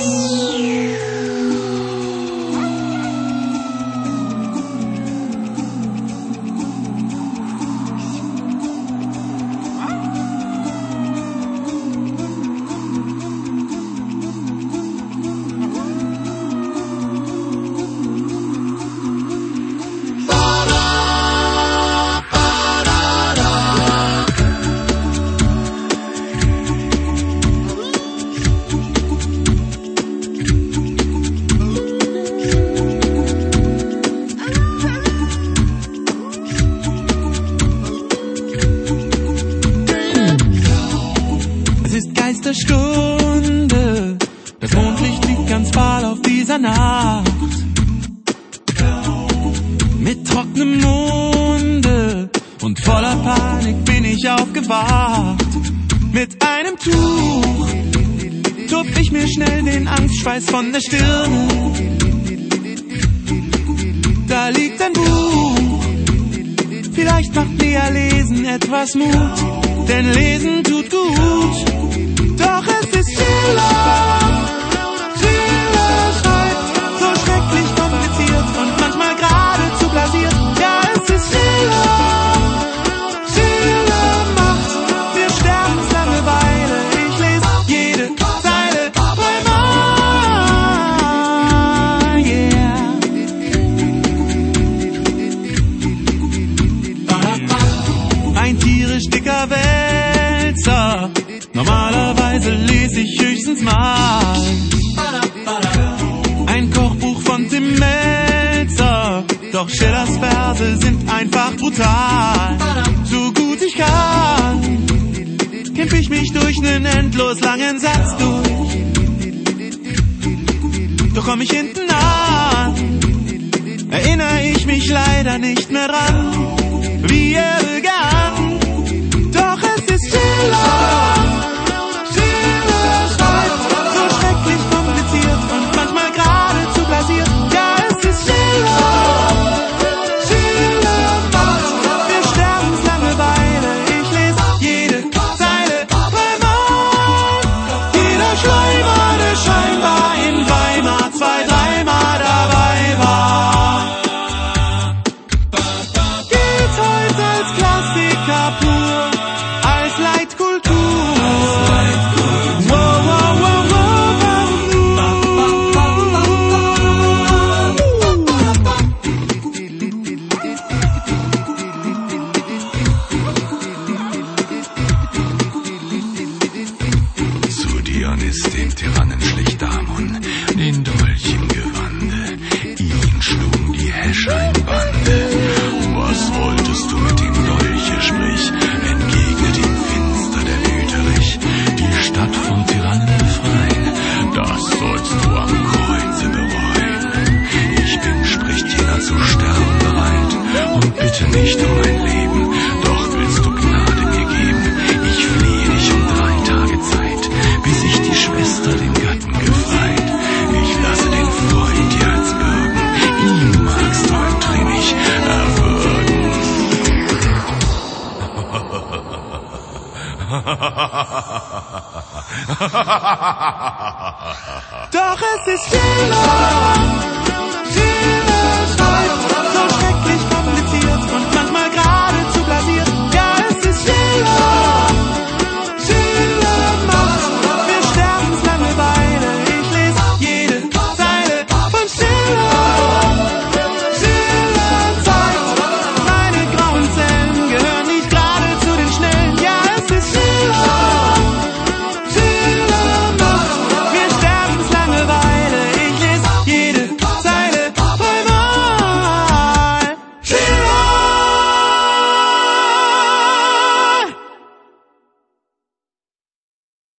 Stunde, das Mondlicht liegt ganz fahl auf dieser Nacht. Mit trockenem Munde und voller Panik bin ich aufgewacht. Mit einem Tuch tupf ich mir schnell den Angstschweiß von der Stirne. Da liegt ein Buch, vielleicht macht mir Lesen etwas Mut, denn Lesen tut gut. Doch es ist Seele schreibt, so schrecklich kompliziert und manchmal geradezu blasiert. Ja, es ist Seele macht mir Sterbenslangeweile. Ich lese jede Zeile dreimal, yeah. Ein tierisch dicker Wälzer, normalerweise lese ich höchstens mal ein Kochbuch von Tim Melzer, doch Schillers Verse sind einfach brutal. So gut ich kann, kämpf ich mich durch nen endlos langen Satz durch. Doch komm ich hinten an, erinnere ich mich leider nicht mehr dran, wie er begann. Doch es ist Schiller. Ist dem Tyrannen schlicht Damon, den Dolch im Gewande, ihn schlugen die Häscheinbande. Was wolltest du mit dem Dolche, sprich, entgegnet ihm finster der Wüterich, die Stadt vom Tyrannen befreien, das sollst du am Kreuze bereuen. Ich bin, spricht jener, zu sterben bereit, und bitte nicht um mein Leben, doch willst du Gnade mir geben, ich flehe dich um 3 Tage Zeit, bis ich die Schwester den Gatten gefreit. Ich lasse den Freund dir als Bürgen, ihn magst du untriebig erwürgen. Doch es ist Schiller.